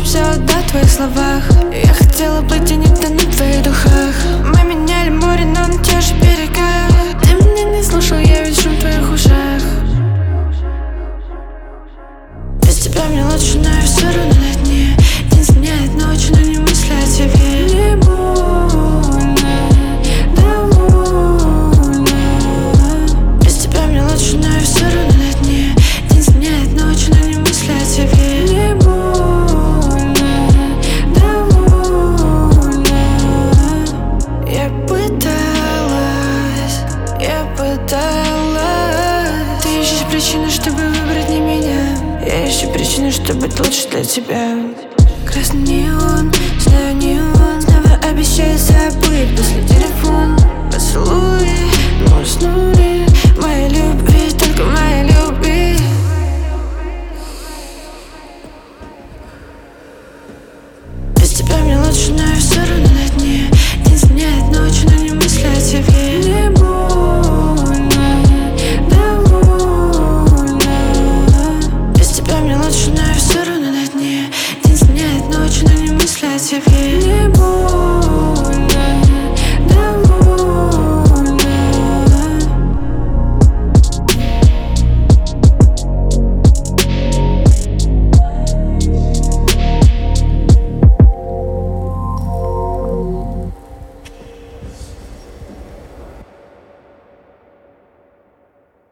все в твоих словах. Я хотела быть и не тонуть в твоих духах. Мы меняли море, но на тех же берегах. Ты меня не слушал, я ведь шум в твоих ушах. Без тебя мне лучше, но я все равно на дне. День сменяет ночь, но не мысли о тебе. Не больно, довольно. Без тебя мне лучше, но я все равно на дне. День сменяет ночь, но не мысли о тебе. Не больно, довольно. Я пыталась. Ты ищешь причину, чтобы выбрать не меня. Я ищу причину, чтобы быть лучше для тебя. Красный неон, знаю не он. Снова обещаю забыть после телефона. Поцелуи, мы уснули, моя любовь.